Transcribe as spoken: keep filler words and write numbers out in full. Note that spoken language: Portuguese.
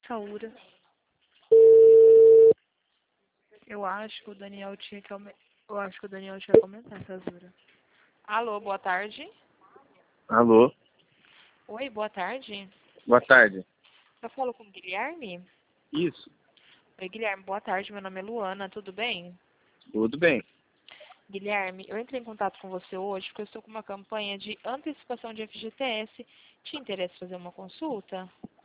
Saúra. Eu acho que o Daniel tinha que aumentar. Eu acho que o Daniel tinha que aumentar essa Zura. Alô, boa tarde. Alô, Oi, boa tarde. boa tarde. Eu falo com o Guilherme? Isso, Oi, Guilherme, boa tarde. Meu nome é Luana, tudo bem? tudo bem. Guilherme, eu entrei em contato com você hoje porque eu estou com uma campanha de antecipação de F G T S. Te interessa fazer uma consulta?